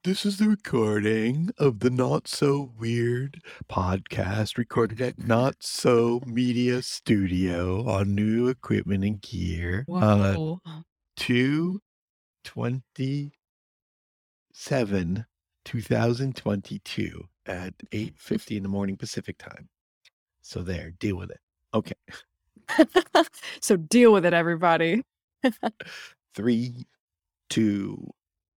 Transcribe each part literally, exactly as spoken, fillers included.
This is the recording of the Not So Weird podcast recorded at Not So Media Studio on new equipment and gear. Uh, Whoa. two twenty-seven, twenty twenty-two at eight fifty in the morning Pacific time. So there, deal with it. Okay. So deal with it, everybody. Three, two,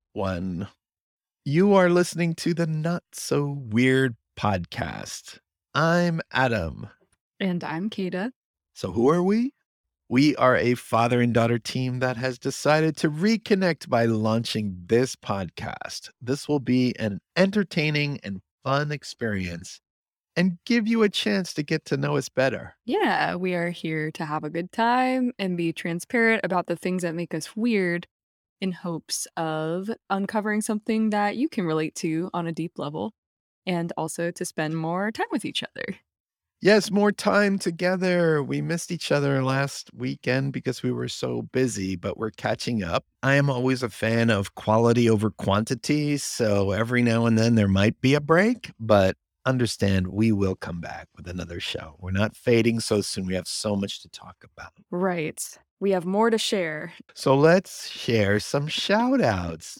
one. You are listening to the Not So Weird podcast. I'm Adam. And I'm Kata. So who are we? We are a father and daughter team that has decided to reconnect by launching this podcast. This will be an entertaining and fun experience and give you a chance to get to know us better. Yeah, we are here to have a good time and be transparent about the things that make us weird in hopes of uncovering something that you can relate to on a deep level and also to spend more time with each other. Yes, more time together. We missed each other last weekend because we were so busy, but we're catching up. I am always a fan of quality over quantity. So every now and then there might be a break, but understand we will come back with another show. We're not fading so soon. We have so much to talk about. Right. We have more to share. So let's share some shout outs.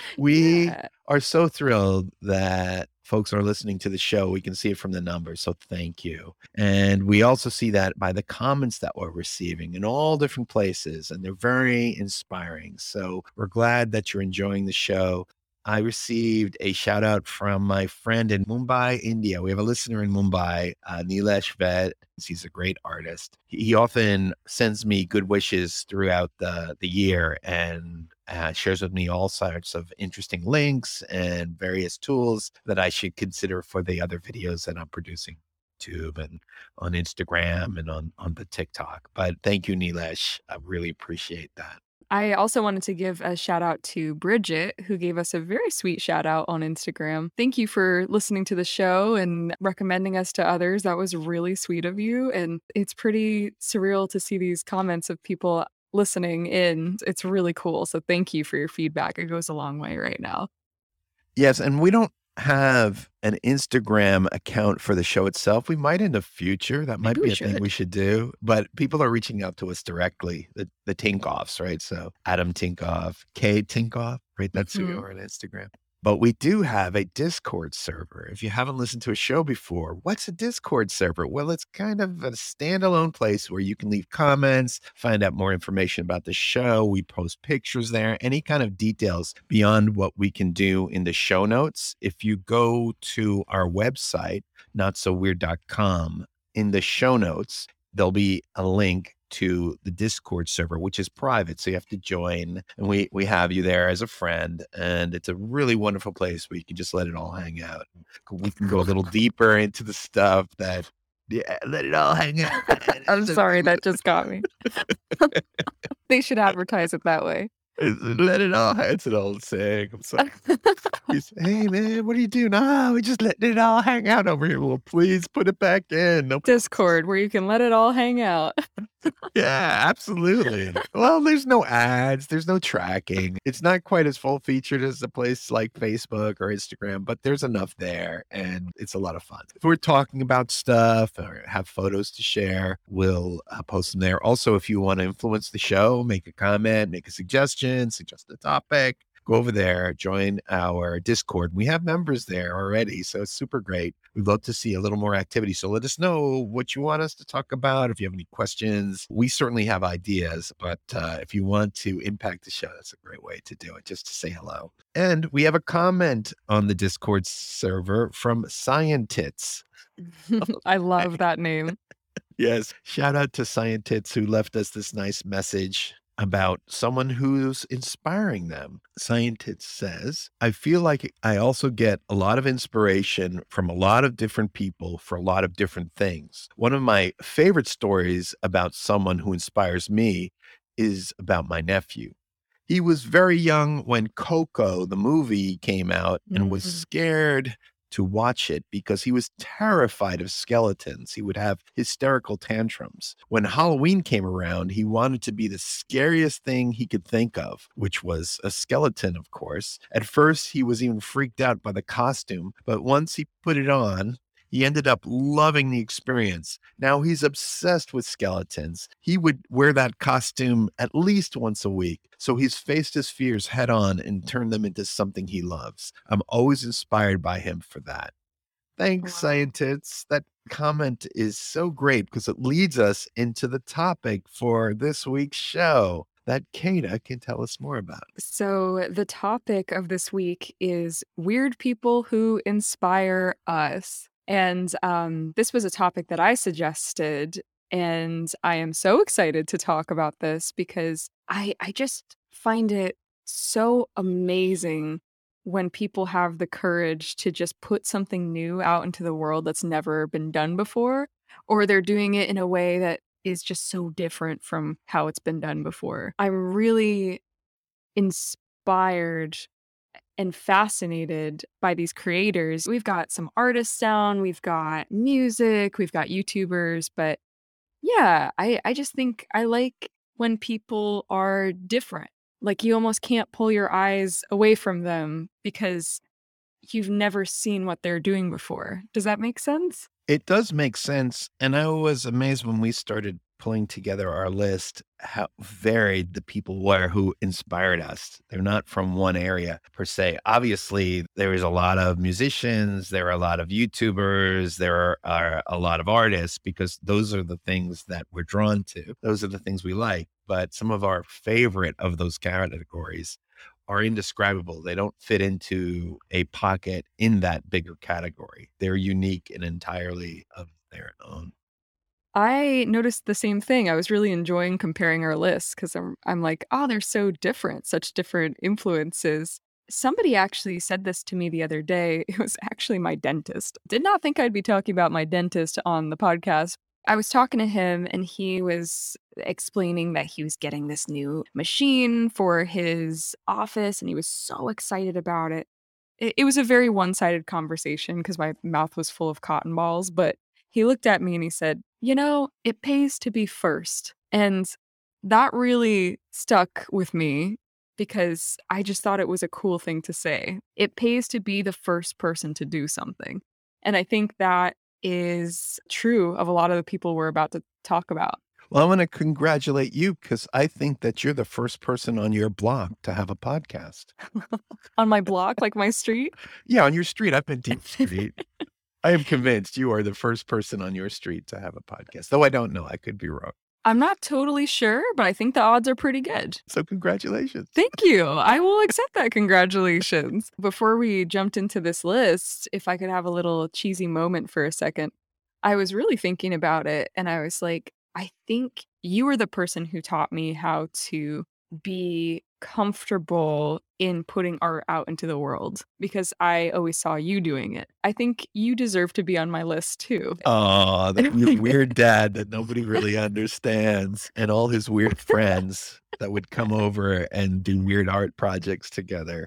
We Yeah. are so thrilled that folks are listening to the show. We can see it from the numbers. So thank you. And we also see that by the comments that we're receiving in all different places, and they're very inspiring. So we're glad that you're enjoying the show. I received a shout out from my friend in Mumbai, India. We have a listener in Mumbai, uh, Nilesh Vet. He's a great artist. He he often sends me good wishes throughout the, the year and uh, shares with me all sorts of interesting links and various tools that I should consider for the other videos that I'm producing on YouTube and on Instagram and on, on the TikTok. But thank you, Nilesh. I really appreciate that. I also wanted to give a shout out to Bridget, who gave us a very sweet shout out on Instagram. Thank you for listening to the show and recommending us to others. That was really sweet of you. And it's pretty surreal to see these comments of people listening in. It's really cool. So thank you for your feedback. It goes a long way right now. Yes, and we don't have an Instagram account for the show itself. We might in the future. That might Maybe be we a thing should. we should do. But people are reaching out to us directly, the, the Tinkoffs, right? So Adam Tinkoff, Kay Tinkoff, right? That's who we Mhm. are on Instagram. But we do have a Discord server. If you haven't listened to a show before, what's a Discord server? Well, it's kind of a standalone place where you can leave comments, find out more information about the show. We post pictures there, any kind of details beyond what we can do in the show notes. If you go to our website, not so weird dot com, in the show notes, there'll be a link to the Discord server, which is private. So you have to join, and we we have you there as a friend. And it's a really wonderful place where you can just let it all hang out. We can go a little deeper into the stuff that, yeah, let it all hang out. I'm sorry, that just got me. They should advertise it that way. Let it all hang. It's an old saying. I'm sorry. He's, hey man, what are you doing? Ah, we just letting it all hang out over here. Well, please put it back in. No, Discord, where you can let it all hang out. yeah, absolutely. Well, there's no ads, there's no tracking. It's not quite as full featured as a place like Facebook or Instagram, but there's enough there and it's a lot of fun. If we're talking about stuff or have photos to share, we'll uh, post them there. Also, if you want to influence the show, make a comment, make a suggestion, suggest a topic, go over there, join our Discord. We have members there already, so it's super great. We'd love to see a little more activity. So let us know what you want us to talk about. If you have any questions, we certainly have ideas, but uh, if you want to impact the show, that's a great way to do it, just to say hello. And we have a comment on the Discord server from Scientits. I love that name. Yes. Shout out to Scientits who left us this nice message about someone who's inspiring them. Scientist says, I feel like I also get a lot of inspiration from a lot of different people for a lot of different things. One of my favorite stories about someone who inspires me is about my nephew. He was very young when Coco, the movie, came out and was Mm. scared to watch it because he was terrified of skeletons. He would have hysterical tantrums. When Halloween came around, he wanted to be the scariest thing he could think of, which was a skeleton, of course. At first, he was even freaked out by the costume, but once he put it on, he ended up loving the experience. Now he's obsessed with skeletons. He would wear that costume at least once a week. So he's faced his fears head on and turned them into something he loves. I'm always inspired by him for that. Thanks, Wow. scientists. That comment is so great because it leads us into the topic for this week's show that Kata can tell us more about. So, the topic of this week is weird people who inspire us. And um, this was a topic that I suggested. And I am so excited to talk about this because I, I just find it so amazing when people have the courage to just put something new out into the world that's never been done before, or they're doing it in a way that is just so different from how it's been done before. I'm really inspired and fascinated by these creators. We've got some artists down, we've got music, we've got YouTubers, but yeah, I, I just think I like when people are different. Like you almost can't pull your eyes away from them because you've never seen what they're doing before. Does that make sense? It does make sense. And I was amazed when we started pulling together our list, how varied the people were who inspired us. They're not from one area per se. Obviously, there is a lot of musicians, there are a lot of YouTubers, there are, are a lot of artists, because those are the things that we're drawn to. Those are the things we like. But some of our favorite of those categories are indescribable. They don't fit into a pocket in that bigger category. They're unique and entirely of their own. I noticed the same thing. I was really enjoying comparing our lists because I'm, I'm like, oh, they're so different, such different influences. Somebody actually said this to me the other day. It was actually my dentist. Did not think I'd be talking about my dentist on the podcast. I was talking to him and he was explaining that he was getting this new machine for his office and he was so excited about it. It, it was a very one-sided conversation because my mouth was full of cotton balls, but he looked at me and he said, you know, it pays to be first. And that really stuck with me because I just thought it was a cool thing to say. It pays to be the first person to do something. And I think that is true of a lot of the people we're about to talk about. Well, I want to congratulate you because I think that you're the first person on your block to have a podcast. On my block, like my street? Yeah, on your street. I've been to your street. I am convinced you are the first person on your street to have a podcast, though I don't know. I could be wrong. I'm not totally sure, but I think the odds are pretty good. So congratulations. Thank you. I will accept that. Congratulations. Before we jumped into this list, if I could have a little cheesy moment for a second, I was really thinking about it and I was like, I think you were the person who taught me how to be comfortable in putting art out into the world because I always saw you doing it. I think you deserve to be on my list too. Oh, that your weird dad that nobody really understands, and all his weird friends that would come over and do weird art projects together.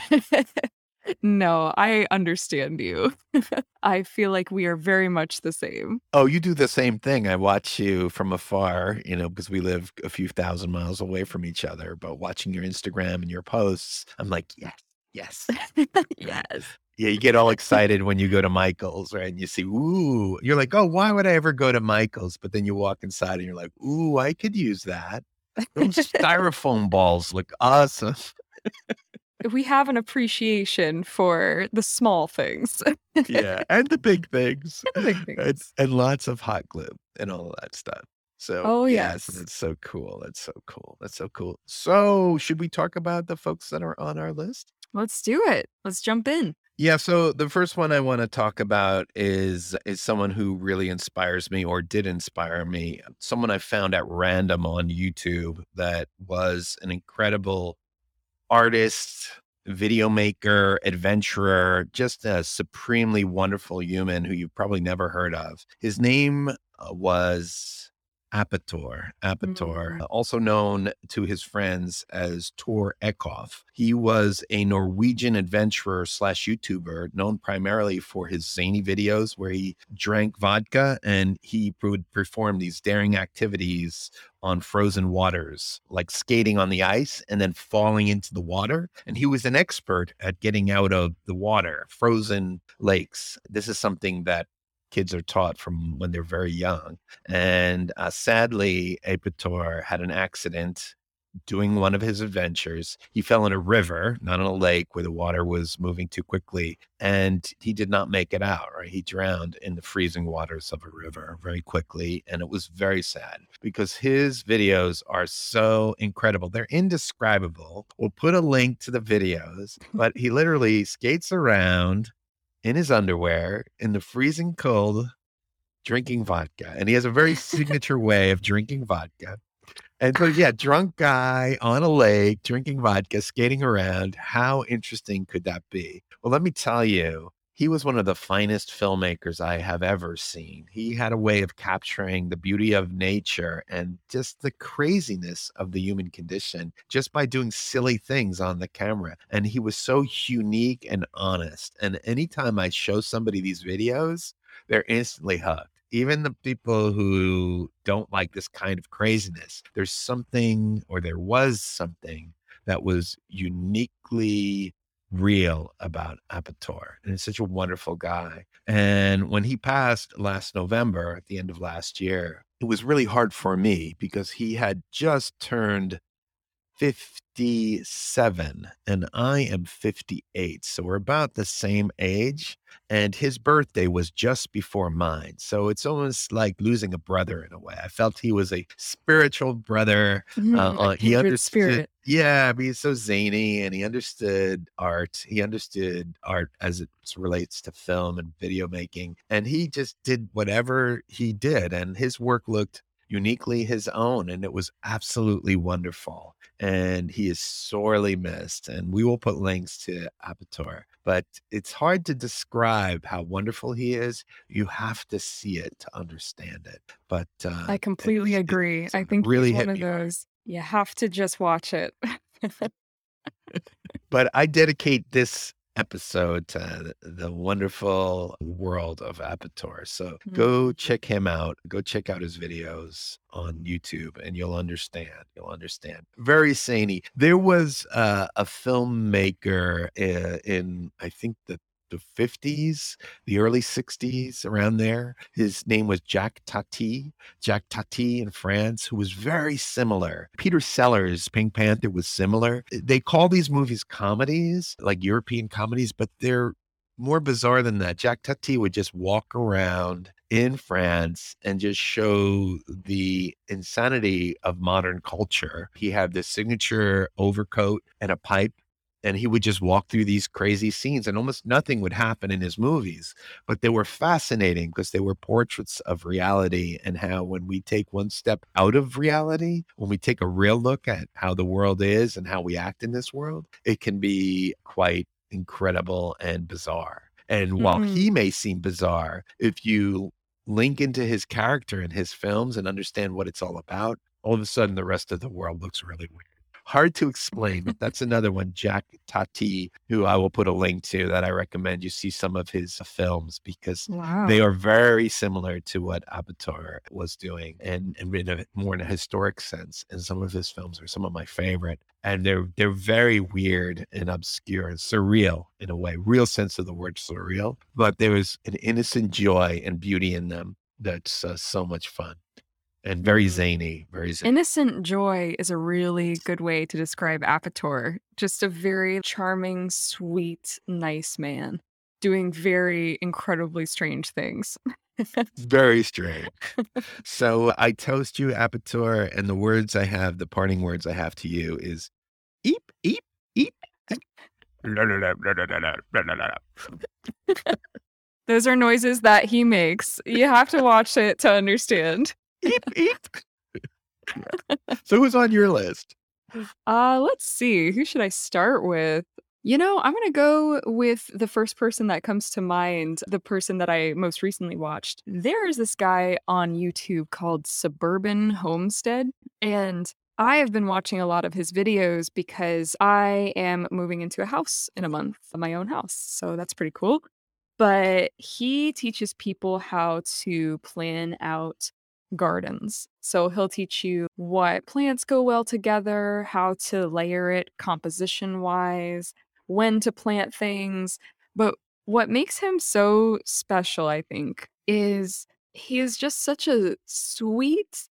No, I understand you. I feel like we are very much the same. Oh, you do the same thing. I watch you from afar, you know, because we live a few thousand miles away from each other. But watching your Instagram and your posts, I'm like, yes, yes. Yes. Yeah, you get all excited when you go to Michael's, right? And you see, ooh, you're like, oh, why would I ever go to Michael's? But then you walk inside and you're like, ooh, I could use that. Those styrofoam balls look awesome. We have an appreciation for the small things. Yeah, and the big things. And the big things. And, and lots of hot glue and all of that stuff. So, Oh, yes, yes. that's so cool. That's so cool. That's so cool. So, should we talk about the folks that are on our list? Let's do it. Let's jump in. Yeah, so the first one I want to talk about is is someone who really inspires me or did inspire me. Someone I found at random on YouTube that was an incredible artist, video maker, adventurer, just a supremely wonderful human who you've probably never heard of. His name uh, was Apator, Apator, Mm. also known to his friends as Tor Ekhoff. He was a Norwegian adventurer slash YouTuber known primarily for his zany videos where he drank vodka and he would perform these daring activities on frozen waters, like skating on the ice and then falling into the water. And he was an expert at getting out of the water, frozen lakes. This is something that kids are taught from when they're very young. And uh, sadly, Apator had an accident doing one of his adventures. He fell in a river, not in a lake where the water was moving too quickly. And he did not make it out, right? He drowned in the freezing waters of a river very quickly. And it was very sad because his videos are so incredible. They're indescribable. We'll put a link to the videos, but he literally skates around in his underwear in the freezing cold, drinking vodka. And he has a very signature way of drinking vodka. And so, yeah, drunk guy on a lake, drinking vodka, skating around. How interesting could that be? Well, let me tell you, he was one of the finest filmmakers I have ever seen. He had a way of capturing the beauty of nature and just the craziness of the human condition just by doing silly things on the camera. And he was so unique and honest. And anytime I show somebody these videos, they're instantly hooked. Even the people who don't like this kind of craziness, there's something, or there was something that was uniquely real about Apator. And he's such a wonderful guy. And when he passed last November, at the end of last year, it was really hard for me because he had just turned fifty-seven and I am fifty-eight. So we're about the same age. And his birthday was just before mine. So it's almost like losing a brother in a way. I felt he was a spiritual brother. Uh, Mhm, a uh, he kindred understood. spirit. Yeah, I mean, he's so zany and he understood art. He understood art as it relates to film and video making. And he just did whatever he did. And his work looked uniquely his own. And it was absolutely wonderful. And he is sorely missed. And we will put links to Apator. But it's hard to describe how wonderful he is. You have to see it to understand it. But uh, I completely it's, agree. it's I think really he's one hit of me hard. those, you have to just watch it. But I dedicate this episode to the, the wonderful world of Apator. So go Mhm. check him out. Go check out his videos on YouTube and you'll understand. You'll understand. Very zany. There was uh, a filmmaker uh, in, I think, the the fifties, the early sixties, around there. His name was Jacques Tati. Jacques Tati in France, who was very similar. Peter Sellers, Pink Panther, was similar. They call these movies comedies, like European comedies, but they're more bizarre than that. Jacques Tati would just walk around in France and just show the insanity of modern culture. He had this signature overcoat and a pipe. And he would just walk through these crazy scenes and almost nothing would happen in his movies. But they were fascinating because they were portraits of reality and how when we take one step out of reality, when we take a real look at how the world is and how we act in this world, it can be quite incredible and bizarre. And while he Mhm. may seem bizarre, if you link into his character and his films and understand what it's all about, all of a sudden the rest of the world looks really weird. Hard to explain, but that's another one, Jacques Tati, who I will put a link to that I recommend you see some of his films because they Wow. are very similar to what Apator was doing and, and in a more in a historic sense. And some of his films are some of my favorite. And they're they're very weird and obscure and surreal in a way, real sense of the word surreal. But there is an innocent joy and beauty in them that's uh, so much fun and very Mhm. zany, very zany. Innocent joy is a really good way to describe Apator. Just a very charming, sweet, nice man doing very incredibly strange things. Very strange. So I toast you, Apator, and the words I have, the parting words I have to you is eep, eep, eep, eep. La, la, la, la, la, la, la, la, la, la. Those are noises that he makes. You have to watch it to understand. Eep, eep. So who's on your list? Uh, let's see. Who should I start with? You know, I'm gonna go with the first person that comes to mind, the person that I most recently watched. There is this guy on YouTube called Suburban Homestead, and I have been watching a lot of his videos because I am moving into a house in a month, my own house. So that's pretty cool. But he teaches people how to plan out gardens. So he'll teach you what plants go well together, how to layer it composition wise, when to plant things. But what makes him so special, I think, is he is just such a sweet,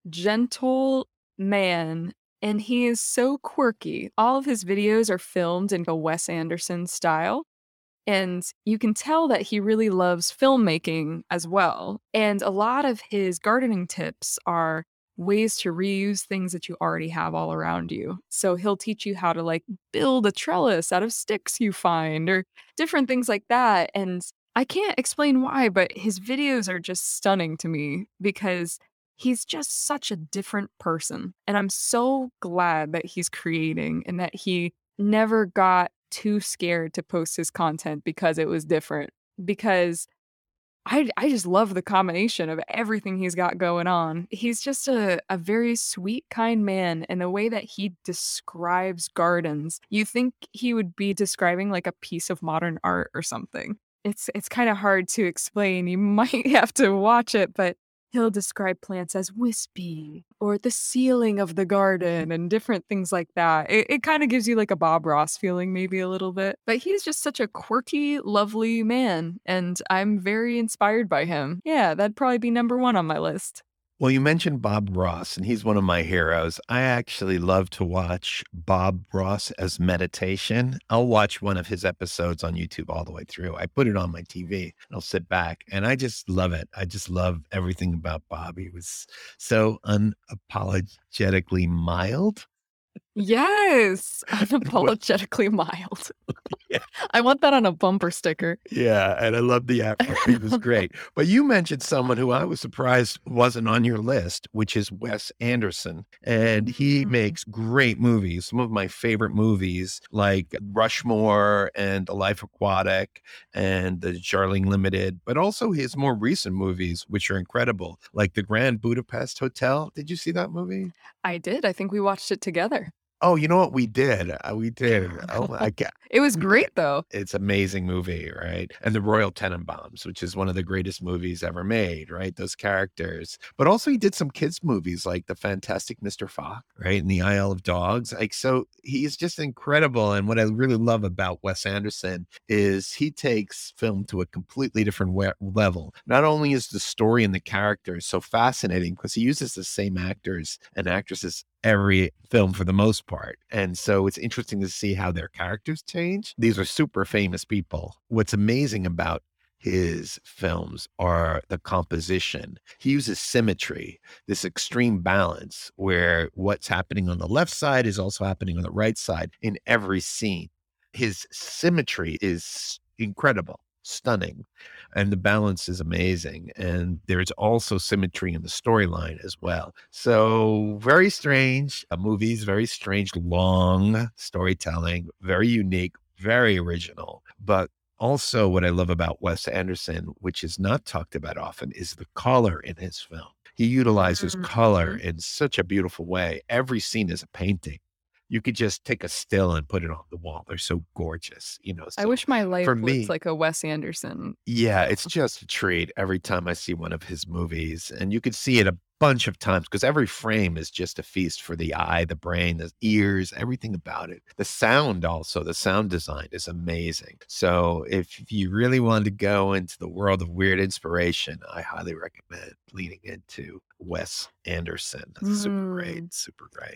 gentle man. And he is so quirky. All of his videos are filmed in a Wes Anderson style. And you can tell that he really loves filmmaking as well. And a lot of his gardening tips are ways to reuse things that you already have all around you. So he'll teach you how to like build a trellis out of sticks you find or different things like that. And I can't explain why, but his videos are just stunning to me because he's just such a different person. And I'm so glad that he's creating and that he never got too scared to post his content because it was different. Because I I just love the combination of everything he's got going on. He's just a, a very sweet, kind man, and the way that he describes gardens, you think he would be describing like a piece of modern art or something. It's it's kind of hard to explain. You might have to watch it, but he'll describe plants as wispy or the ceiling of the garden and different things like that. It, it kind of gives you like a Bob Ross feeling, maybe a little bit. But he's just such a quirky, lovely man. And I'm very inspired by him. Yeah, that'd probably be number one on my list. Well, you mentioned Bob Ross, and he's one of my heroes. I actually love to watch Bob Ross as meditation. I'll watch one of his episodes on YouTube all the way through. I put it on my T V and I'll sit back and I just love it. I just love everything about Bob. He was so unapologetically mild. Yes, Well, unapologetically mild. yeah. I want that on a bumper sticker. Yeah, and I love the afro. He was great. But you mentioned someone who I was surprised wasn't on your list, which is Wes Anderson. And he Mm. makes great movies. Some of my favorite movies, like Rushmore and The Life Aquatic and The Darjeeling Limited, but also his more recent movies, which are incredible, like The Grand Budapest Hotel. Did you see that movie? I did. I think we watched it together. Oh, you know what? We did. Uh, we did. Oh my God. It was Yeah. great though. It's amazing movie, right? And the Royal Tenenbaums, which is one of the greatest movies ever made, right? Those characters. But also he did some kids movies like The Fantastic Mister Fox, right? And The Isle of Dogs. Like, so he's just incredible. And what I really love about Wes Anderson is he takes film to a completely different we- level. Not only is the story and the characters so fascinating because he uses the same actors and actresses every film for the most part. And so it's interesting to see how their characters change. These are super famous people. What's amazing about his films are the composition. He uses symmetry, this extreme balance where what's happening on the left side is also happening on the right side in every scene. His symmetry is incredible, stunning, and the balance is amazing. And there's also symmetry in the storyline as well. So very strange uh, movies, very strange, long storytelling, very unique, very original. But also what I love about Wes Anderson, which is not talked about often, is the color in his film. He utilizes color Mhm. in such a beautiful way. Every scene is a painting. You could just take a still and put it on the wall. They're so gorgeous, you know. I So wish my life for looked me, like a Wes Anderson. yeah, it's just a treat every time I see one of his movies. And you could see it a bunch of times because every frame is just a feast for the eye, the brain, the ears, everything about it. The sound also, the sound design is amazing. So if you really want to go into the world of weird inspiration, I highly recommend leaning into Wes Anderson. That's super great, Mm. super great.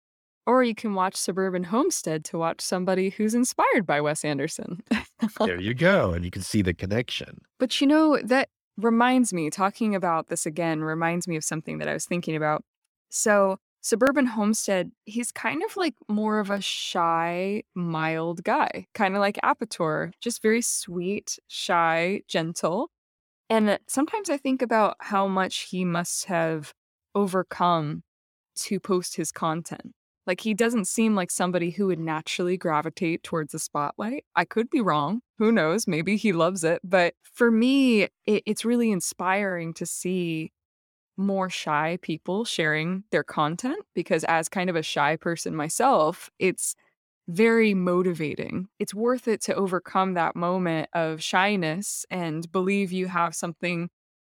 Or you can watch Suburban Homestead to watch somebody who's inspired by Wes Anderson. There you go. And you can see the connection. But you know, that reminds me, talking about this again reminds me of something that I was thinking about. So, Suburban Homestead, he's kind of like more of a shy, mild guy, kind of like Apator, just very sweet, shy, gentle. And sometimes I think about how much he must have overcome to post his content. Like, he doesn't seem like somebody who would naturally gravitate towards the spotlight. I could be wrong. Who knows? Maybe he loves it. But for me, it, it's really inspiring to see more shy people sharing their content because, as kind of a shy person myself, it's very motivating. It's worth it to overcome that moment of shyness and believe you have something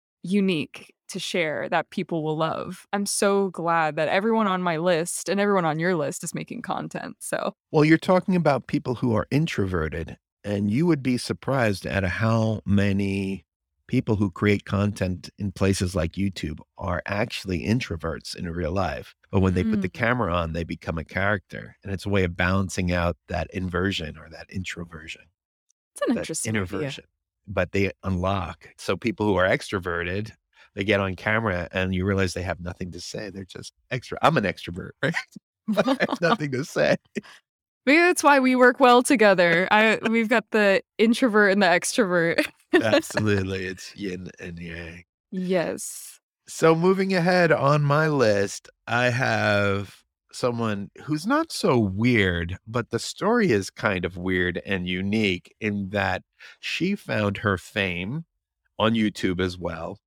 unique to share that people will love. I'm so glad that everyone on my list and everyone on your list is making content. So, Well, you're talking about people who are introverted, and you would be surprised at how many people who create content in places like YouTube are actually introverts in real life. But when they put the mm, camera on, they become a character. And it's a way of balancing out that inversion or that introversion, it's an that interesting idea. introversion. But they unlock. So people who are extroverted, they get on camera and you realize they have nothing to say. They're just extra. I'm an extrovert, right? I have nothing to say. Maybe that's why we work well together. I we've got the introvert and the extrovert. Absolutely. It's yin and yang. Yes. So moving ahead on my list, I have someone who's not so weird, but the story is kind of weird and unique in that she found her fame on YouTube as well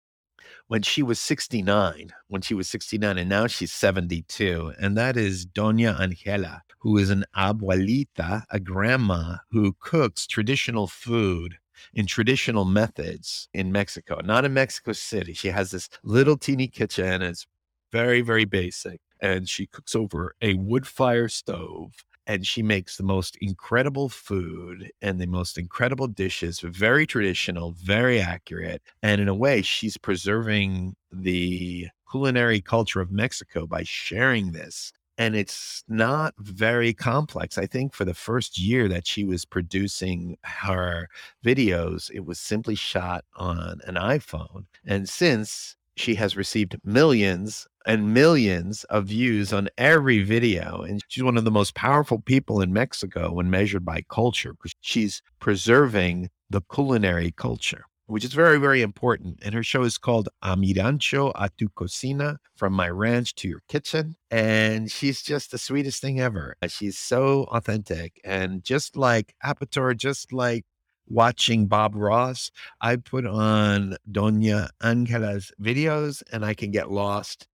when she was sixty-nine, when she was sixty-nine, and now she's seventy-two. And that is Doña Angela, who is an abuelita, a grandma who cooks traditional food in traditional methods in Mexico, not in Mexico City. She has this little teeny kitchen. It's very, very basic. And she cooks over a wood fire stove and she makes the most incredible food and the most incredible dishes, very traditional, very accurate. And in a way, she's preserving the culinary culture of Mexico by sharing this. And it's not very complex. I think for the first year that she was producing her videos, it was simply shot on an iPhone. And since she has received millions and millions of views on every video. And she's one of the most powerful people in Mexico when measured by culture, because she's preserving the culinary culture, which is very, very important. And her show is called A Mi Rancho a Tu Cocina, From My Ranch to Your Kitchen. And she's just the sweetest thing ever. She's so authentic. And just like Apator, just like watching Bob Ross, I put on Doña Angela's videos and I can get lost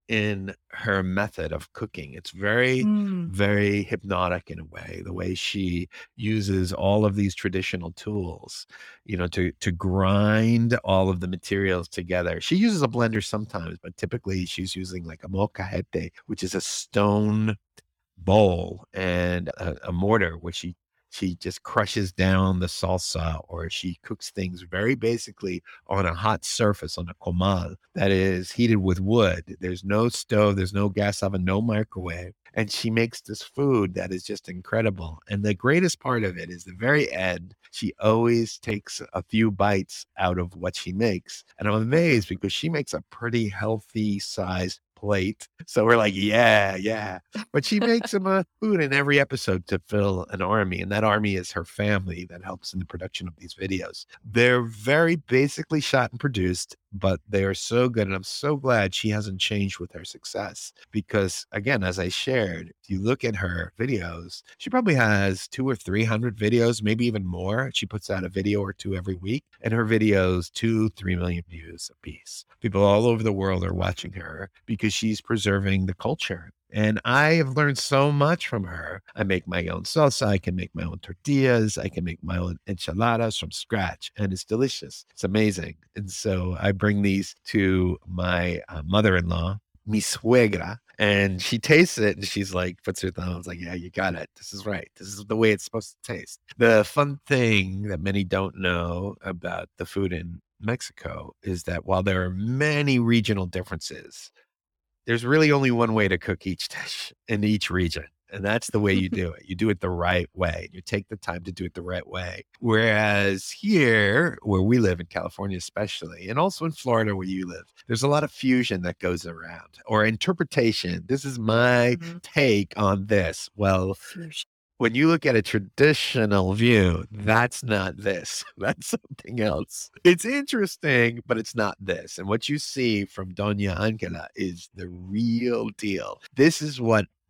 in her method of cooking. It's very, Mm. very hypnotic in a way, the way she uses all of these traditional tools, you know, to to grind all of the materials together. She uses a blender sometimes, but typically she's using like a molcajete, which is a stone bowl and a, a mortar, which she she just crushes down the salsa, or she cooks things very basically on a hot surface, on a comal that is heated with wood. There's no stove, there's no gas oven, no microwave. And she makes this food that is just incredible. And the greatest part of it is the very end. She always takes a few bites out of what she makes. And I'm amazed because she makes a pretty healthy sized plate. So we're like, yeah, yeah. But she makes them a food in every episode to fill an army. And that army is her family that helps in the production of these videos. They're very basically shot and produced, but they are so good. And I'm so glad she hasn't changed with her success. Because again, as I shared, if you look at her videos, she probably has two or three hundred videos, maybe even more. She puts out a video or two every week, and her videos, two, three million views a piece. People all over the world are watching her because she's preserving the culture. And I have learned so much from her. I make my own salsa. I can make my own tortillas. I can make my own enchiladas from scratch, and it's delicious. It's amazing. And so I bring these to my uh, mother-in-law, mi suegra, and she tastes it and she's like, puts her thumb, I was like, yeah, you got it. This is right. This is the way it's supposed to taste. The fun thing that many don't know about the food in Mexico is that while there are many regional differences, there's really only one way to cook each dish in each region. And that's the way you do it. You do it the right way. You take the time to do it the right way. Whereas here, where we live in California, especially, and also in Florida, where you live, there's a lot of fusion that goes around, or interpretation. This is my Mhm. take on this. Well, Fusion. when you look at a traditional view, that's not this. That's something else. It's interesting, but it's not this. And what you see from Doña Angela is the real deal. This is what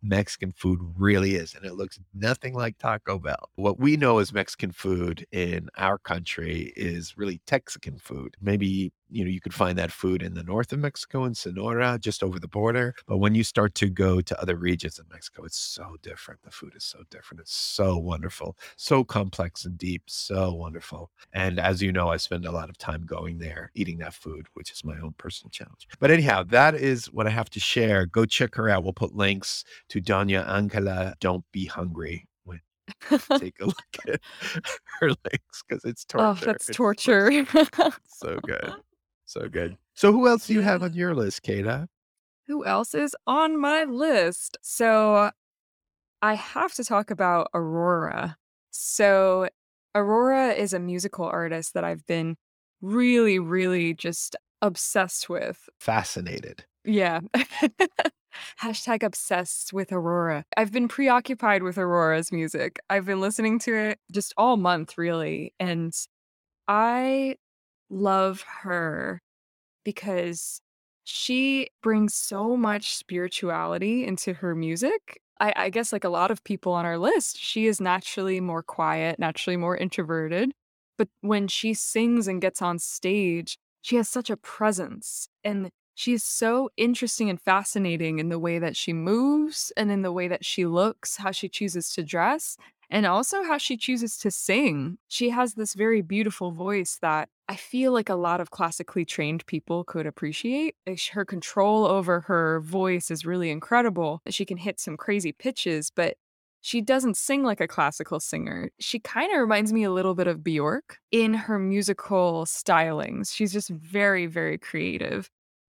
Mexican food really is, and it looks nothing like Taco Bell. What we know as Mexican food in our country is really Texican food. Maybe, you know, you could find that food in the north of Mexico, in Sonora, just over the border. But when you start to go to other regions of Mexico, it's so different. The food is so different. It's so wonderful, so complex and deep, so wonderful. And as you know, I spend a lot of time going there, eating that food, which is my own personal challenge. But anyhow, that is what I have to share. Go check her out. We'll put links to Doña Angela. Don't be hungry when you take a look at her links, because it's Oh, torture. that's It's torture. so good. So good. So who else do you have Yeah. on your list, Kata? Who else is on my list? So I have to talk about Aurora. So Aurora is a musical artist that I've been really, really just obsessed with. Fascinated. Yeah. Hashtag obsessed with Aurora. I've been preoccupied with Aurora's music. I've been listening to it just all month, really. And I love her because she brings so much spirituality into her music. I, I guess, like a lot of people on our list, she is naturally more quiet, naturally more introverted. But when she sings and gets on stage, she has such a presence. And she's so interesting and fascinating in the way that she moves and in the way that she looks, how she chooses to dress, and also how she chooses to sing. She has this very beautiful voice that I feel like a lot of classically trained people could appreciate. Like, sh- Her control over her voice is really incredible. She can hit some crazy pitches, but she doesn't sing like a classical singer. She kind of reminds me a little bit of Bjork in her musical stylings. She's just very, very creative.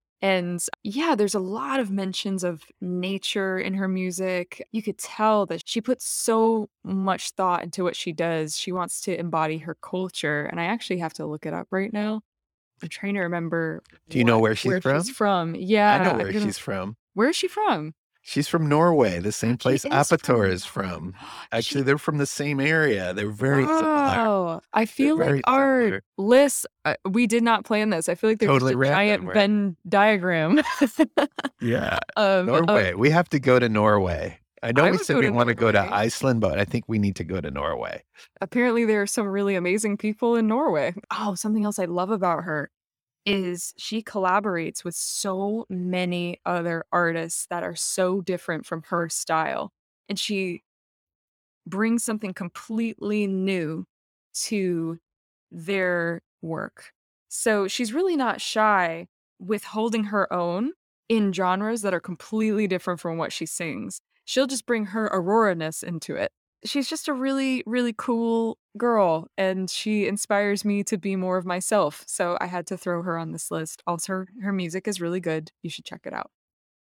And yeah, there's a lot of mentions of nature in her music. You could tell that she puts so much thought into what she does. She wants to embody her culture. And I actually have to look it up right now. I'm trying to remember Do you know what where she's where she's from? from. I know Yeah, I'm where gonna she's from. where is she from? She's from Norway, the same She place is Apator from is from. She Actually, they're from the same area. They're very similar. Wow. I They're feel like very our similar. lists, uh, we did not plan this. I feel like they're just Totally a random, giant right? Venn diagram. Yeah. Um, uh, Norway. We have to go to Norway. I know I we would said go we to want to go to Norway. Iceland, but I think we need to go to Norway. Apparently, there are some really amazing people in Norway. Oh, something else I love about her is she collaborates with so many other artists that are so different from her style. And she brings something completely new to their work. So she's really not shy with holding her own in genres that are completely different from what she sings. She'll just bring her Aurora-ness into it. She's just a really, really cool girl, and she inspires me to be more of myself. So I had to throw her on this list. Also, her, her music is really good. You should check it out.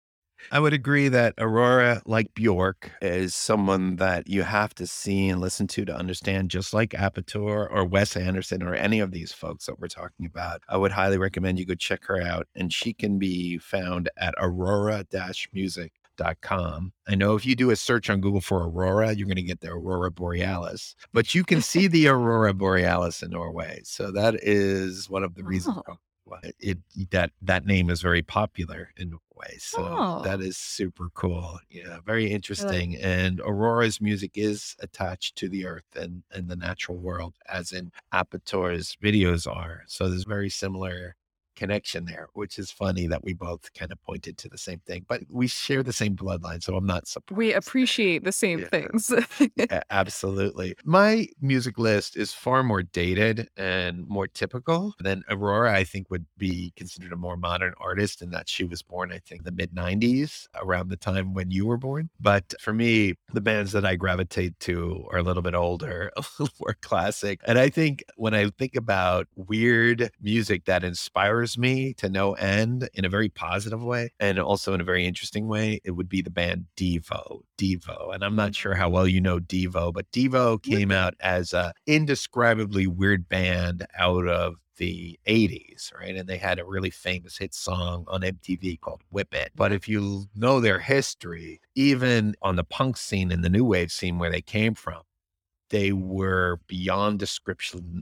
I would agree that Aurora, like Bjork, is someone that you have to see and listen to to understand, just like Apator or Wes Anderson or any of these folks that we're talking about. I would highly recommend you go check her out, and she can be found at aurora music dot com. I know if you do a search on Google for Aurora, you're going to get the Aurora Borealis, but you can see the Aurora Borealis in Norway. So that is one of the reasons Oh, why it that that name is very popular in Norway. So that oh, is super cool. Yeah, very I like interesting. And Aurora's music is attached to the earth and, and the natural world, as in Apator's videos are. So there's very similar connection there, which is funny that we both kind of pointed to the same thing, but we share the same bloodline. So I'm not we surprised. appreciate the same Yeah. things. A- absolutely. My music list is far more dated and more typical than Aurora. I think would be considered a more modern artist in that she was born, I think, the mid nineties, around the time when you were born. But for me, the bands that I gravitate to are a little bit older, a little more classic. And I think when I think about weird music that inspires me to no end in a very positive way and also in a very interesting way, it would be the band Devo. Devo. And I'm not sure how well you know Devo, but Devo came out as a indescribably weird band out of the eighties, right? And they had a really famous hit song on M T V called Whip It. But if you know their history, even on the punk scene and the new wave scene where they came from, they were beyond description and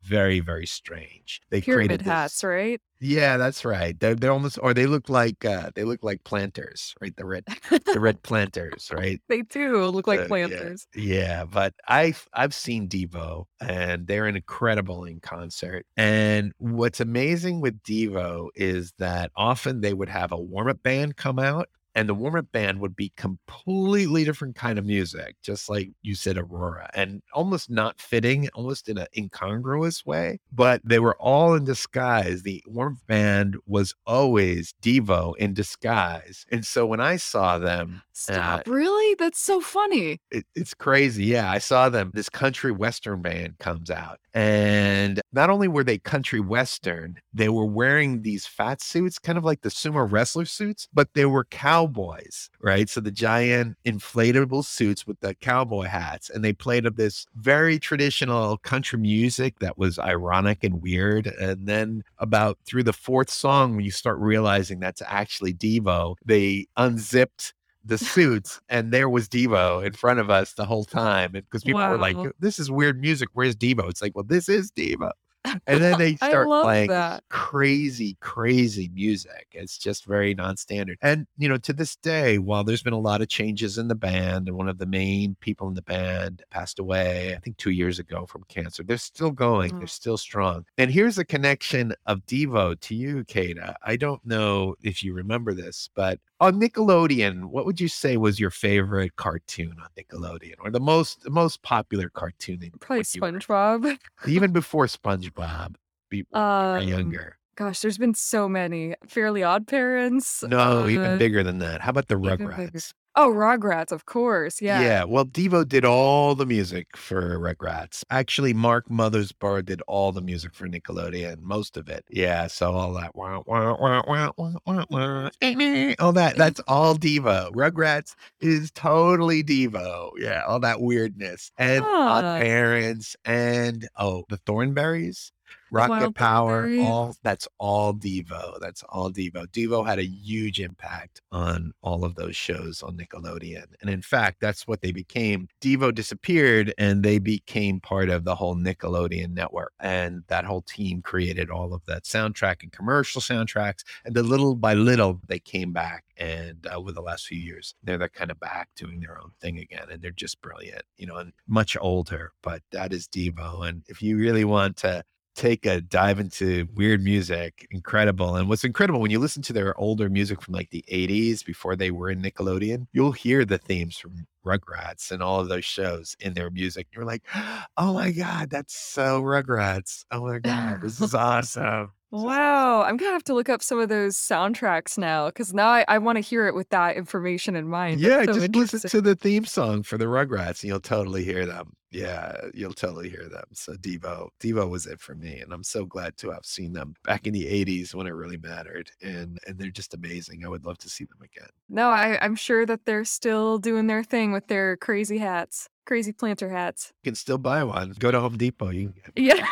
very, very strange. They Pyramid created this. hats, right? Yeah, that's right. They're they're almost, or they look like, uh, they look like planters, right? The red the red planters, right? They do look like Uh, yeah, planters. yeah, but I've I've seen Devo, and they're incredible in concert, and what's amazing with Devo is that often they would have a warm-up band come out, and the warm-up band would be completely different kind of music, just like you said, Aurora, and almost not fitting, almost in an incongruous way, but they were all in disguise. The warm-up band was always Devo in disguise, and so when I saw them, uh Stop. Really? That's so funny. it, it's crazy. Yeah, I saw them. This country western band comes out, and not only were they country western, they were wearing these fat suits, kind of like the sumo wrestler suits, but they were cowboys, right? So the giant inflatable suits with the cowboy hats, and they played of this very traditional country music that was ironic and weird. And then about through the fourth song, when you start realizing that's actually Devo, they unzipped the suits, and there was Devo in front of us the whole time. And because people were like, Wow. this is weird music. Where's Devo? It's like, well, this is Devo. And then they I start love playing this that. crazy, crazy music. It's just very non-standard. And, you know, to this day, while there's been a lot of changes in the band, and one of the main people in the band passed away, I think two years ago from cancer, they're still going. They're Mm. still strong. And here's a connection of Devo to you, Kata. I don't know if you remember this, but on Nickelodeon, what would you say was your favorite cartoon on Nickelodeon, or the most the most popular cartoon that- Probably when you were SpongeBob. even before SpongeBob, be when you were Um, younger? gosh, there's been so many. Fairly Odd Parents, No, even uh, bigger than that. How about the even bigger. Rugrats? Oh, Rugrats, of course, yeah. Yeah, well, Devo did all the music for Rugrats. Actually, Mark Mothersbaugh did all the music for Nickelodeon, most of it. Yeah, so all that wah, wah, wah, wah, wah, wah, wah, eh, eh, all that, that's all Devo. Rugrats is totally Devo. Yeah, all that weirdness. And Odd Ah, Parents and, oh, the Thornberries, the Rocket Wild Power, Thornberry. all that's all Devo. That's all Devo. Devo had a huge impact on all of those shows on Nickelodeon. And in fact, that's what they became. Devo disappeared, and they became part of the whole Nickelodeon network. And that whole team created all of that soundtrack and commercial soundtracks. And then little by little, they came back. And uh, over the last few years, they're, they're kind of back doing their own thing again. And they're just brilliant, you know, and much older. But that is Devo. And if you really want to take a dive into weird music, incredible. And what's incredible, when you listen to their older music from like the eighties before they were in Nickelodeon, you'll hear the themes from Rugrats and all of those shows in their music. You're like, oh my God, that's so Rugrats. Oh my God, this is awesome. This is Wow, I'm gonna have to look up some of those soundtracks now, 'cause now I I wanna hear it with that information in mind. That's Yeah, so just listen interesting. to the theme song for the Rugrats and you'll totally hear them. Yeah, you'll totally hear them. So Devo, Devo was it for me, and I'm so glad to have seen them back in the eighties when it really mattered, and and they're just amazing. I would love to see them again. No, I I'm sure that they're still doing their thing with their crazy hats, crazy planter hats. You can still buy one. Go to Home Depot. You can get Yeah.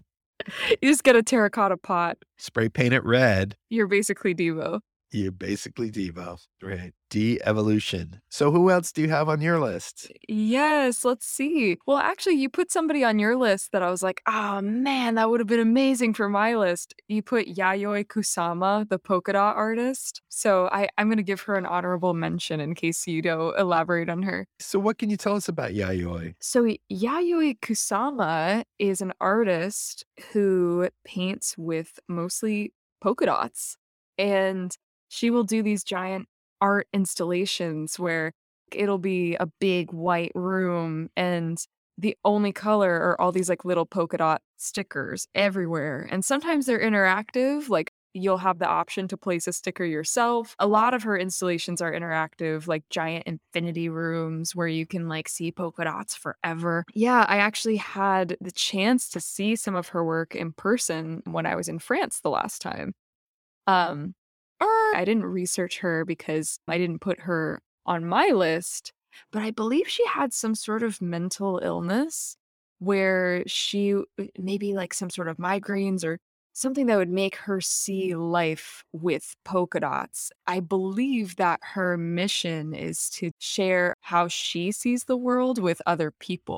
You just get a terracotta pot. spray paint it red. You're basically Devo. You're basically Devo, right? De-evolution. So who else do you have on your list? Yes, let's see. Well, actually, you put somebody on your list that I was like, oh man, that would have been amazing for my list. You put Yayoi Kusama, the polka dot artist. So I, I'm going to give her an honorable mention in case you don't elaborate on her. So what can you tell us about Yayoi? So Yayoi Kusama is an artist who paints with mostly polka dots. And she will do these giant art installations where it'll be a big white room and the only color are all these like little polka dot stickers everywhere. And sometimes they're interactive, like you'll have the option to place a sticker yourself. A lot of her installations are interactive, like giant infinity rooms where you can like see polka dots forever. Yeah, I actually had the chance to see some of her work in person when I was in France the last time. Um, or I didn't research her because I didn't put her on my list, but I believe she had some sort of mental illness where she uh, maybe like some sort of migraines or something that would make her see life with polka dots. I believe that her mission is to share how she sees the world with other people.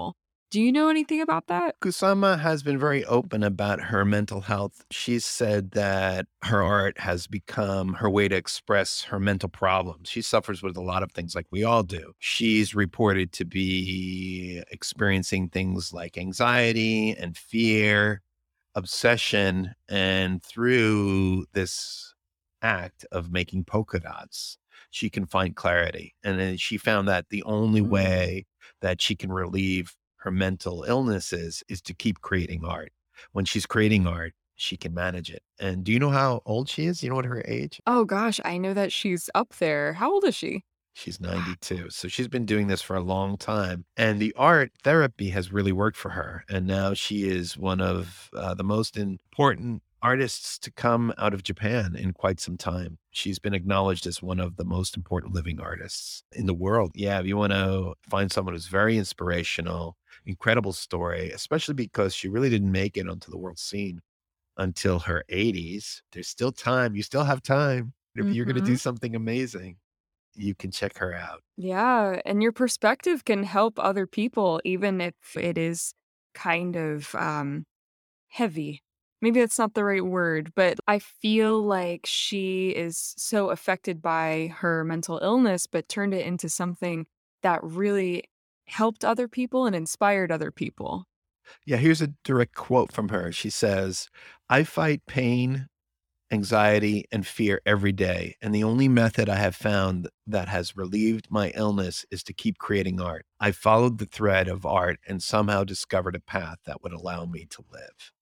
Do you know anything about that? Kusama has been very open about her mental health. She's said that her art has become her way to express her mental problems. She suffers with a lot of things like we all do. She's reported to be experiencing things like anxiety and fear, obsession, and through this act of making polka dots, she can find clarity. And then she found that the only Mm. way that she can relieve her mental illnesses is to keep creating art. When she's creating art, she can manage it. And do you know how old she is? You know what her age? Oh gosh, I know that she's up there. How old is she? She's ninety-two. So she's been doing this for a long time. And the art therapy has really worked for her. And now she is one of uh, the most important artists to come out of Japan in quite some time. She's been acknowledged as one of the most important living artists in the world. Yeah, if you want to find someone who's very inspirational, incredible story, especially because she really didn't make it onto the world scene until her eighties. There's still time. You still have time. If you're going to do Mhm. something amazing, you can check her out. Yeah, and your perspective can help other people even if it is kind of, um, heavy. Maybe that's not the right word, but I feel like she is so affected by her mental illness, but turned it into something that really helped other people and inspired other people. Yeah, here's a direct quote from her. She says, I fight pain, anxiety, and fear every day. And the only method I have found that has relieved my illness is to keep creating art. I followed the thread of art and somehow discovered a path that would allow me to live.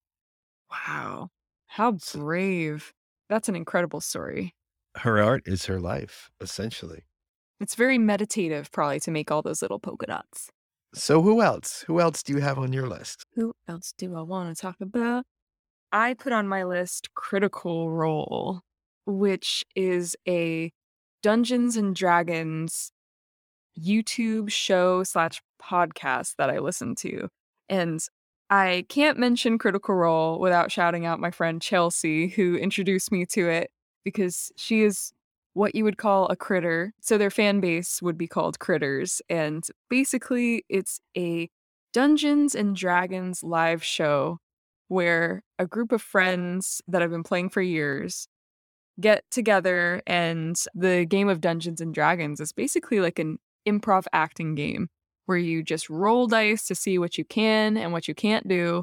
Wow. How So brave. That's an incredible story. her art is her life, essentially. It's very meditative, probably, to make all those little polka dots. So who else? Who else do you have on your list? Who else do I want to talk about? I put on my list Critical Role, which is a Dungeons and Dragons YouTube show slash podcast that I listen to. And I can't mention Critical Role without shouting out my friend Chelsea, who introduced me to it because she is what you would call a critter. So their fan base would be called Critters. And basically, it's a Dungeons and Dragons live show where a group of friends that have been playing for years get together, and the game of Dungeons and Dragons is basically like an improv acting game where you just roll dice to see what you can and what you can't do.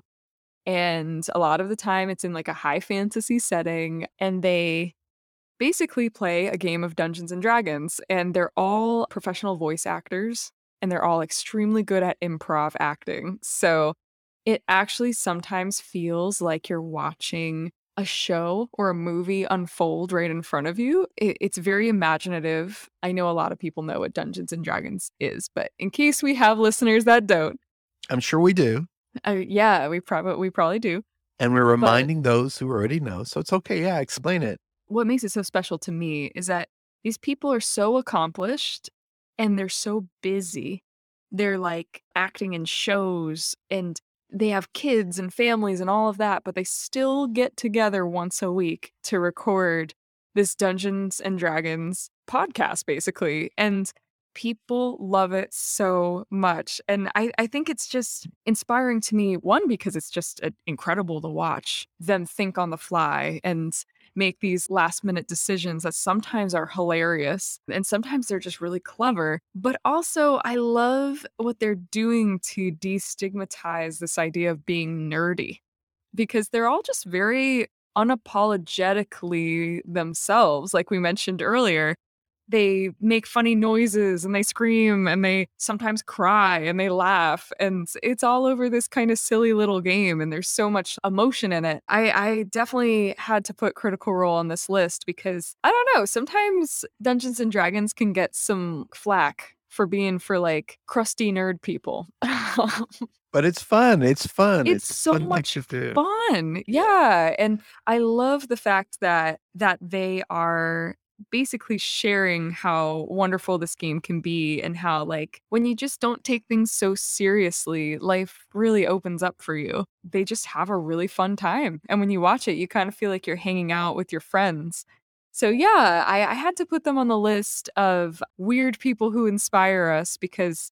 And a lot of the time it's in like a high fantasy setting, and they basically play a game of Dungeons and Dragons, and they're all professional voice actors and they're all extremely good at improv acting. So it actually sometimes feels like you're watching a show or a movie unfold right in front of you. It, it's very imaginative. I know a lot of people know what Dungeons and Dragons is, but in case we have listeners that don't, I'm sure we do. uh, yeah, we probably we probably do. And we're But reminding those who already know. So it's okay. Yeah, explain it. what makes it so special to me is that these people are so accomplished and they're so busy. They're like acting in shows and they have kids and families and all of that, but they still get together once a week to record this Dungeons and Dragons podcast, basically. And people love it so much. And I, I think it's just inspiring to me, one, because it's just uh, incredible to watch them think on the fly and make these last minute decisions that sometimes are hilarious and sometimes they're just really clever. But also, I love what they're doing to destigmatize this idea of being nerdy because they're all just very unapologetically themselves. Like we mentioned earlier, they make funny noises and they scream and they sometimes cry and they laugh, and it's all over this kind of silly little game, and there's so much emotion in it. I, I definitely had to put Critical Role on this list because I don't know, sometimes Dungeons and Dragons can get some flack for being for like crusty nerd people. But it's fun. It's fun. It's It's a so fun thing much to do. fun. Yeah. Yeah, and I love the fact that that they are basically sharing how wonderful this game can be and how, like, when you just don't take things so seriously, life really opens up for you. They just have a really fun time, and when you watch it, you kind of feel like you're hanging out with your friends. So yeah, I I had to put them on the list of weird people who inspire us because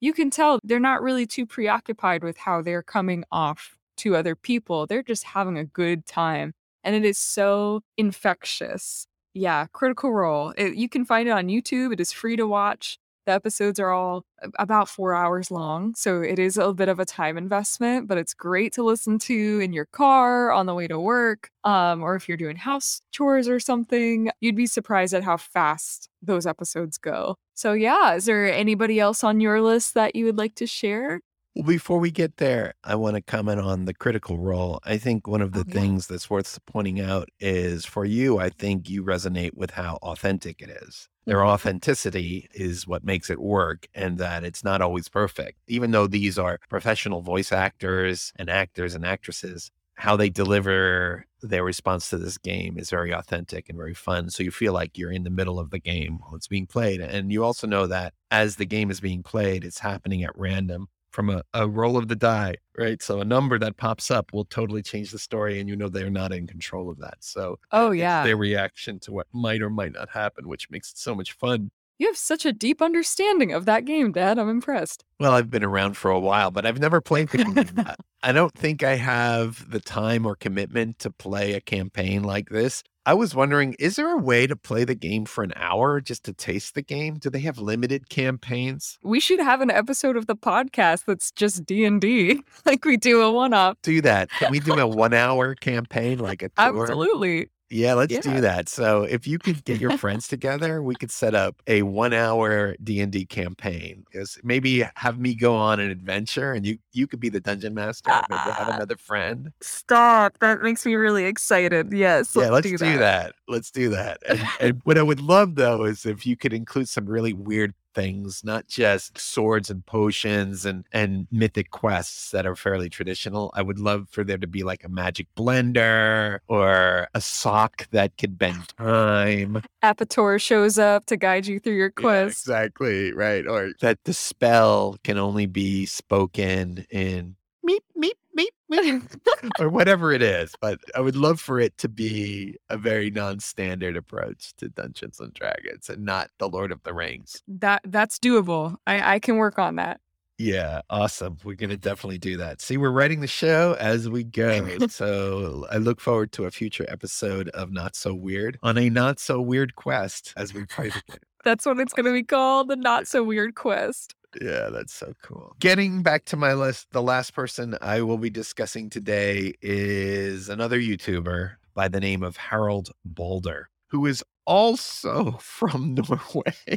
you can tell they're not really too preoccupied with how they're coming off to other people. They're just having a good time. And it is so infectious. Yeah, Critical Role. It, you can find it on YouTube. It is free to watch. The episodes are all about four hours long, so it is a bit of a time investment, but it's great to listen to in your car on the way to work, um, or if you're doing house chores or something. You'd be surprised at how fast those episodes go. So yeah, is there anybody else on your list that you would like to share? Well, before we get there, I want to comment on the Critical Role. I think one of the Oh, yeah. things that's worth pointing out is for you, I think you resonate with how authentic it is. Their Mhm. authenticity is what makes it work, and that it's not always perfect. Even though these are professional voice actors and actors and actresses, how they deliver their response to this game is very authentic and very fun. So you feel like you're in the middle of the game while it's being played. And you also know that as the game is being played, it's happening at random from a, a roll of the die, right? So a number that pops up will totally change the story, and you know they're not in control of that. So Oh, it's yeah. their reaction to what might or might not happen, which makes it so much fun. You have such a deep understanding of that game, Dad. I'm impressed. Well, I've been around for a while, but I've never played the game. I I don't think I have the time or commitment to play a campaign like this. I was wondering, is there a way to play the game for an hour just to taste the game? Do they have limited campaigns? We should have an episode of the podcast that's just D and D, like we do a one-off. Do that. Can we do a one-hour campaign, like a tour? Absolutely. Yeah, let's Yeah. do that. So if you could get your friends together, we could set up a one-hour D and D campaign. Because maybe have me go on an adventure, and you you could be the dungeon master. Maybe have Ah. another friend. Stop. That makes me really excited. Yes, Yeah, let's do do that. that. Let's do that. And, and what I would love though is if you could include some really weird things, not just swords and potions and and mythic quests that are fairly traditional. I would love for there to be like a magic blender or a sock that could bend time. Apator shows up to guide you through your Yeah, quest. exactly, right. Or that the spell can only be spoken in meep, meep, meep, meep, or whatever it is. But I would love for it to be a very non-standard approach to Dungeons and Dragons and not the Lord of the Rings. That that's doable. I I can work on that. Yeah, awesome. We're going to definitely do that. See, we're writing the show as we go. So I look forward to a future episode of Not So Weird on a not so weird quest as we play the game. That's what it's going to be called, the Not So Weird Quest. Yeah, that's so cool. Getting back to my list, the last person I will be discussing today is another YouTuber by the name of Harold Boulder, who is also from Norway.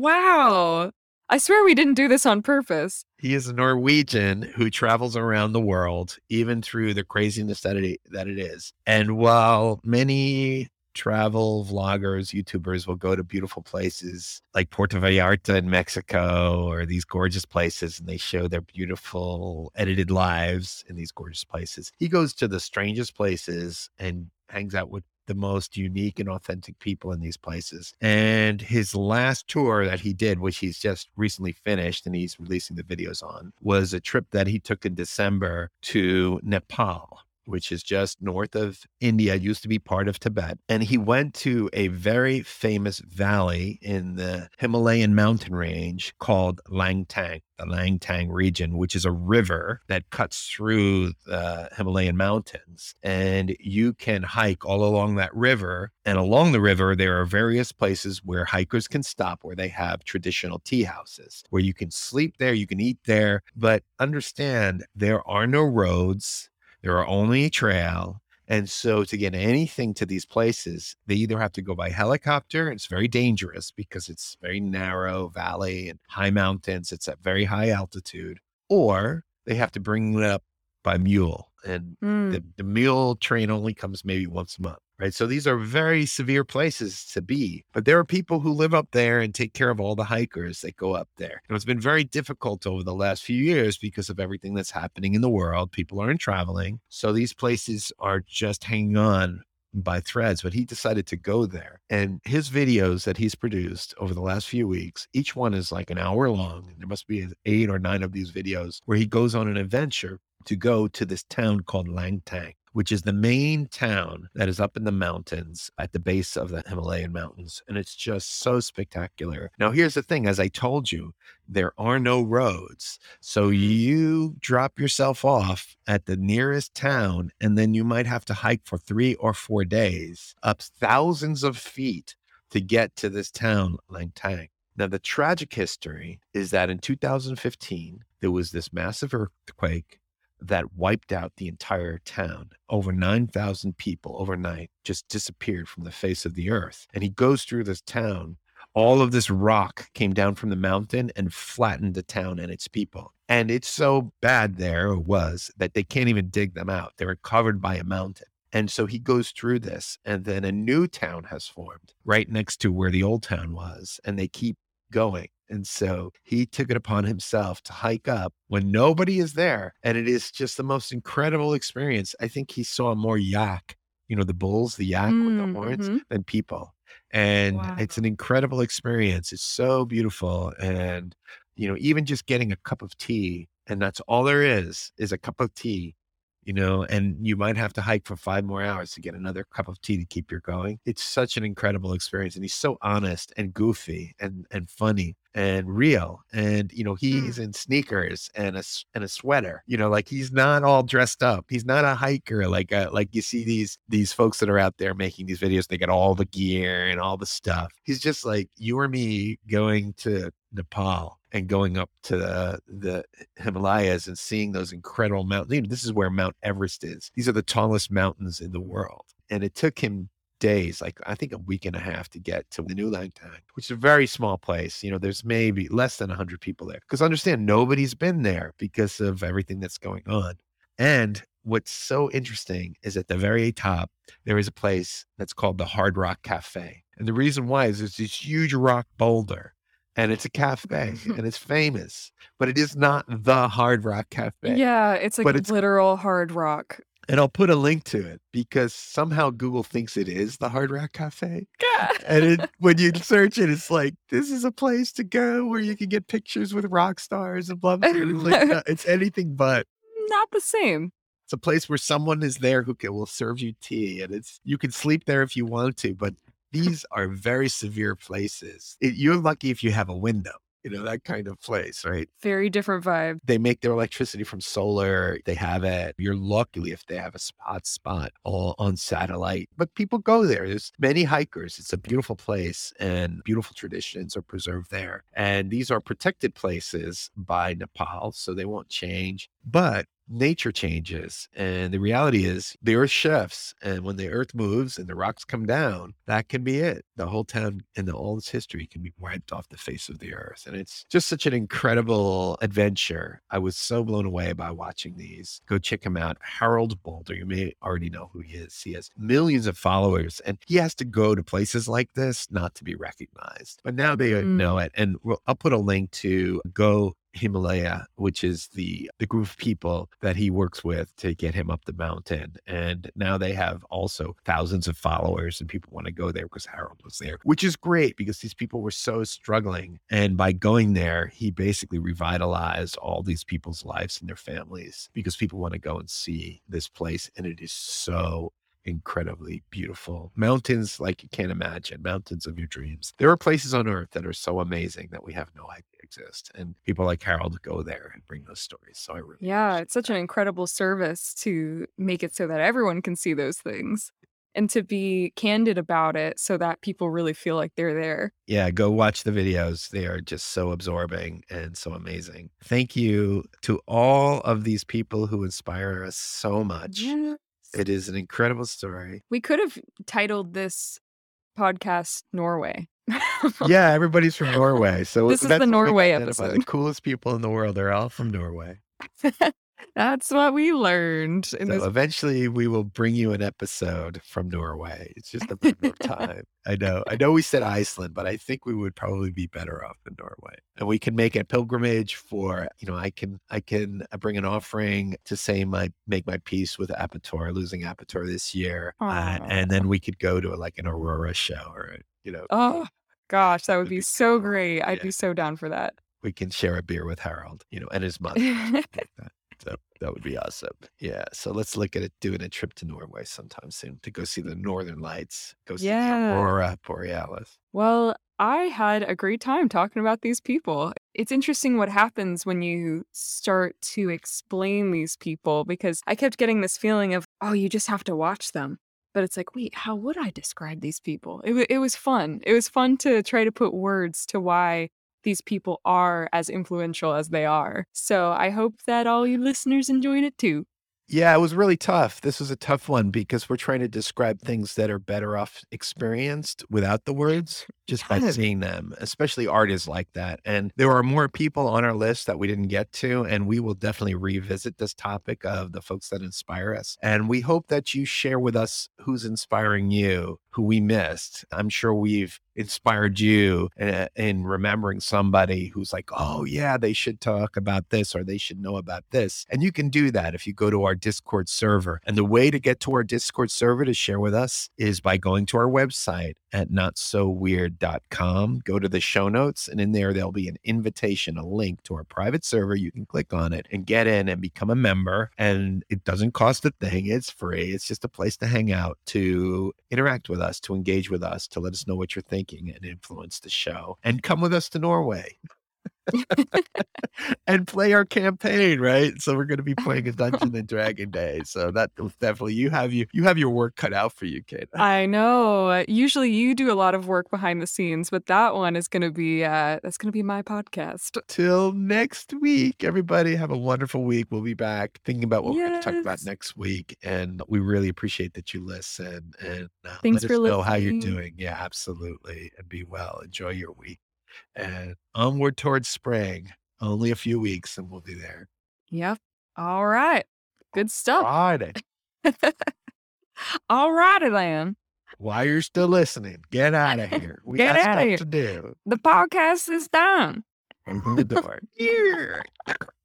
Wow. I swear we didn't do this on purpose. He is a Norwegian who travels around the world, even through the craziness that it, that it is. And while many travel vloggers, YouTubers will go to beautiful places like Puerto Vallarta in Mexico or these gorgeous places, and they show their beautiful edited lives in these gorgeous places, he goes to the strangest places and hangs out with the most unique and authentic people in these places. And his last tour that he did, which he's just recently finished and he's releasing the videos on, was a trip that he took in December to Nepal, which is just north of India, used to be part of Tibet. And he went to a very famous valley in the Himalayan mountain range called Langtang, the Langtang region, which is a river that cuts through the Himalayan mountains. And you can hike all along that river. And along the river, there are various places where hikers can stop, where they have traditional tea houses, where you can sleep there, you can eat there. But understand, there are no roads. There are only a trail. And so to get anything to these places, they either have to go by helicopter. It's very dangerous because it's very narrow valley and high mountains. It's at very high altitude, or they have to bring it up by mule. And Mm. the, the mule train only comes maybe once a month, right? So these are very severe places to be, but there are people who live up there and take care of all the hikers that go up there. And it's been very difficult over the last few years because of everything that's happening in the world. People aren't traveling. So these places are just hanging on by threads, but he decided to go there. And his videos that he's produced over the last few weeks, each one is like an hour long. There must be eight or nine of these videos where he goes on an adventure to go to this town called Langtang, which is the main town that is up in the mountains at the base of the Himalayan mountains. And it's just so spectacular. Now, here's the thing, as I told you, there are no roads. So you drop yourself off at the nearest town, and then you might have to hike for three or four days up thousands of feet to get to this town, Langtang. Now, the tragic history is that in two thousand fifteen, there was this massive earthquake that wiped out the entire town. Over nine thousand people overnight just disappeared from the face of the earth. And he goes through this town. All of this rock came down from the mountain and flattened the town and its people. And it's so bad there, or was, that they can't even dig them out. They were covered by a mountain. And so he goes through this, and then a new town has formed right next to where the old town was, and they keep going. And so he took it upon himself to hike up when nobody is there. And it is just the most incredible experience. I think he saw more yak, you know, the bulls, the yak with the horns, Mm-hmm. than people. And Wow. it's an incredible experience. It's so beautiful. And, you know, even just getting a cup of tea, and that's all there is, is a cup of tea. You know, and you might have to hike for five more hours to get another cup of tea to keep you going. It's such an incredible experience. And he's so honest and goofy and, and funny and real. And, you know, he's in sneakers and a, and a sweater, you know, like he's not all dressed up. He's not a hiker. Like, a, like you see these, these folks that are out there making these videos, they got all the gear and all the stuff. He's just like you or me going to Nepal and going up to the, the Himalayas and seeing those incredible mountains. You know, this is where Mount Everest is. These are the tallest mountains in the world. And it took him days, like I think a week and a half, to get to the New Langtang, which is a very small place. You know, there's maybe less than one hundred people there. Because understand, nobody's been there because of everything that's going on. And what's so interesting is at the very top, there is a place that's called the Hard Rock Cafe. And the reason why is there's this huge rock boulder. And it's a cafe and it's famous, but it is not the Hard Rock Cafe. Yeah, it's like But it's- literal hard rock. And I'll put a link to it because somehow Google thinks it is the Hard Rock Cafe. And it, when you search it, it's like, this is a place to go where you can get pictures with rock stars and blah, blah, blah. It's, like, no, it's anything but. Not the same. It's a place where someone is there who can, will serve you tea, and it's you can sleep there if you want to, but these are very severe places. It, you're lucky if you have a window, you know, that kind of place, right? Very different vibe. They make their electricity from solar. They have it. You're lucky if they have a spot spot all on satellite. But people go there. There's many hikers. It's a beautiful place, and beautiful traditions are preserved there. And these are protected places by Nepal, so they won't change. But nature changes. And the reality is the earth shifts. And when the earth moves and the rocks come down, that can be it. The whole town and the, all its history can be wiped off the face of the earth. And it's just such an incredible adventure. I was so blown away by watching these. Go check him out. Harold Boulder. You may already know who he is. He has millions of followers, and he has to go to places like this not to be recognized. But now they Mm. know it. And we'll, I'll put a link to Go Himalaya, which is the the group of people that he works with to get him up the mountain. And now they have also thousands of followers, and people want to go there because Harold was there, which is great because these people were so struggling. And by going there, he basically revitalized all these people's lives and their families because people want to go and see this place. And it is so incredibly beautiful. Mountains like you can't imagine, mountains of your dreams. There are places on earth that are so amazing that we have no idea exist. And people like Harold go there and bring those stories. So I really Yeah, appreciate it's such an that. incredible service to make it so that everyone can see those things and to be candid about it so that people really feel like they're there. Yeah, go watch the videos. They are just so absorbing and so amazing. Thank you to all of these people who inspire us so much. Yes. It is an incredible story. We could have titled this podcast Norway. Yeah, everybody's from Norway. So This is that's the what we Norway identify. The episode. coolest people in the world are all from Norway. That's what we learned in So this. eventually we will bring you an episode from Norway. It's just a matter of time. I know. I know we said Iceland, but I think we would probably be better off in Norway. And we can make a pilgrimage for, you know, I can I can bring an offering to say my make my peace with Apator, losing Apator this year. Uh, and then we could go to like an Aurora show or, you know. Oh gosh, that would That'd be be so cool. great. I'd Yeah. be so down for that. We can share a beer with Harold, you know, and his mother. Something like that. So that would be awesome. Yeah. So let's look at it doing a trip to Norway sometime soon to go see the Northern Lights, go see the Yeah. Aurora Borealis. Well, I had a great time talking about these people. It's interesting what happens when you start to explain these people because I kept getting this feeling of, oh, you just have to watch them. But it's like, wait, how would I describe these people? It, wa- it was fun. It was fun to try to put words to why these people are as influential as they are. So I hope that all you listeners enjoyed it too. Yeah, it was really tough. This was a tough one because we're trying to describe things that are better off experienced without the words, just by Yes. seeing them, especially art is like that. And there are more people on our list that we didn't get to, and we will definitely revisit this topic of the folks that inspire us. And we hope that you share with us who's inspiring you, who we missed. I'm sure we've inspired you in, in remembering somebody who's like, oh, yeah, they should talk about this or they should know about this. And you can do that if you go to our Discord server. And the way to get to our Discord server to share with us is by going to our website at not so weird dot com. Go to the show notes, and in there, there'll be an invitation, a link to our private server. You can click on it and get in and become a member. And it doesn't cost a thing. It's free. It's just a place to hang out, to interact with us, to engage with us, to let us know what you're thinking and influence the show. And come with us to Norway and play our campaign, right? So we're going to be playing a Dungeon and Dragon Day. So that was definitely you have you you have your work cut out for you, Kate. I know. Usually you do a lot of work behind the scenes, but that one is going to be uh that's going to be my podcast. Till next week, everybody have a wonderful week. We'll be back thinking about what we're going to talk about Yes. next week, and we really appreciate that you listen and uh, Thanks let for us know how you're listening. doing. Yeah, absolutely, and be well. Enjoy your week, and onward towards spring. Only a few weeks, and we'll be there. Yep. All right. Good stuff. Friday. All righty then. While you're still listening, get out of here. We Get got out of stuff here. to do. The podcast is done. Open the door. Yeah.